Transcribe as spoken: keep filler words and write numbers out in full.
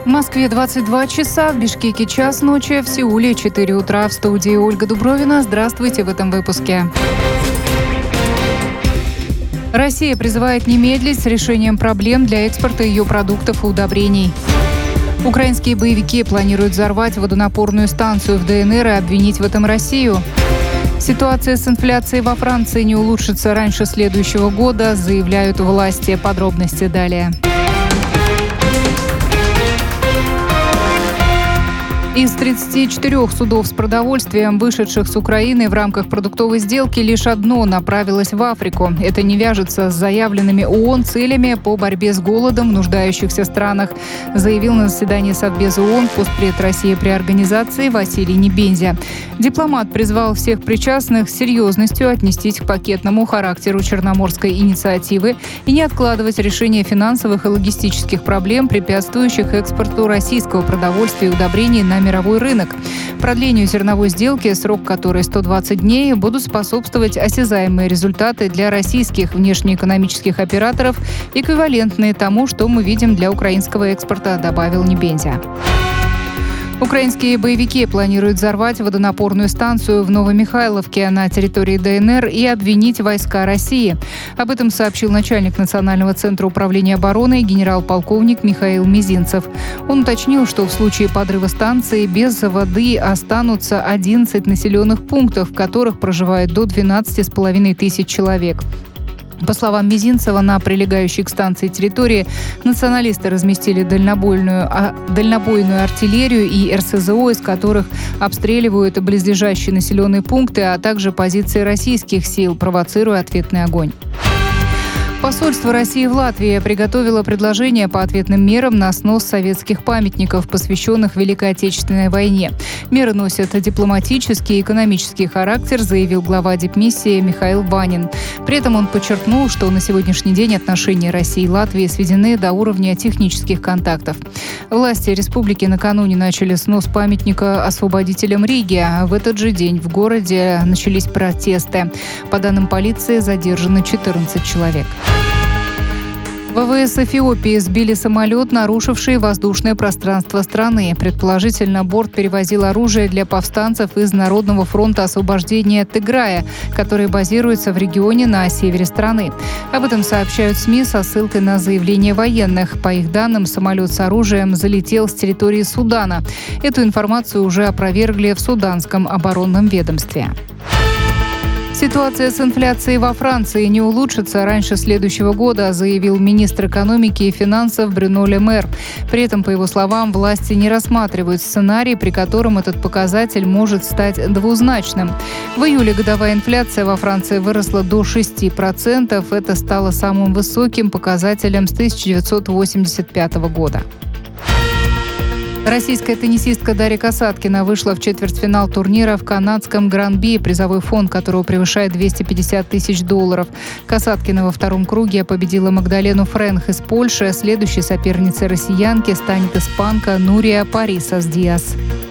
В Москве двадцать два часа, в Бишкеке час ночи, в Сеуле четыре утра. В студии Ольга Дубровина. Здравствуйте в этом выпуске. Россия призывает не медлить с решением проблем для экспорта ее продуктов и удобрений. Украинские боевики планируют взорвать водонапорную станцию в ДНР и обвинить в этом Россию. Ситуация с инфляцией во Франции не улучшится раньше следующего года, заявляют власти. Подробности далее. Из тридцати четырёх судов с продовольствием, вышедших с Украины в рамках продуктовой сделки, лишь одно направилось в Африку. Это не вяжется с заявленными ООН целями по борьбе с голодом в нуждающихся странах, заявил на заседании Совбеза ООН постпред России при организации Василий Небензя. Дипломат призвал всех причастных с серьезностью отнестись к пакетному характеру Черноморской инициативы и не откладывать решение финансовых и логистических проблем, препятствующих экспорту российского продовольствия и удобрений на мировой рынок. Продлению зерновой сделки, срок которой сто двадцать дней, будут способствовать осязаемые результаты для российских внешнеэкономических операторов, эквивалентные тому, что мы видим для украинского экспорта, добавил Небензя. Украинские боевики планируют взорвать водонапорную станцию в Новомихайловке на территории ДНР и обвинить войска России. Об этом сообщил начальник Национального центра управления обороны генерал-полковник Михаил Мизинцев. Он уточнил, что в случае подрыва станции без воды останутся одиннадцать населенных пунктов, в которых проживает до двенадцати с половиной тысяч человек. По словам Мизинцева, на прилегающей к станции территории националисты разместили дальнобойную, а, дальнобойную артиллерию и эр эс зэ о, из которых обстреливают близлежащие населенные пункты, а также позиции российских сил, провоцируя ответный огонь. Посольство России в Латвии приготовило предложение по ответным мерам на снос советских памятников, посвященных Великой Отечественной войне. Меры носят дипломатический и экономический характер, заявил глава дипмиссии Михаил Банин. При этом он подчеркнул, что на сегодняшний день отношения России и Латвии сведены до уровня технических контактов. Власти республики накануне начали снос памятника освободителям Риги. В этот же день в городе начались протесты. По данным полиции, задержаны четырнадцать человек. вэ вэ эс Эфиопии сбили самолет, нарушивший воздушное пространство страны. Предположительно, борт перевозил оружие для повстанцев из Народного фронта освобождения Тиграя, который базируется в регионе на севере страны. Об этом сообщают СМИ со ссылкой на заявление военных. По их данным, самолет с оружием залетел с территории Судана. Эту информацию уже опровергли в суданском оборонном ведомстве. Ситуация с инфляцией во Франции не улучшится раньше следующего года, заявил министр экономики и финансов Брюно Ле Мэр. При этом, по его словам, власти не рассматривают сценарий, при котором этот показатель может стать двузначным. В июле годовая инфляция во Франции выросла до шести процентов. Это стало самым высоким показателем с тысяча девятьсот восемьдесят пятого года. Российская теннисистка Дарья Касаткина вышла в четвертьфинал турнира в канадском Гран-Би, призовой фонд которого превышает двести пятьдесят тысяч долларов. Касаткина во втором круге победила Магдалену Френх из Польши. Следующей соперницей россиянки станет испанка Нурия Парисас Диас.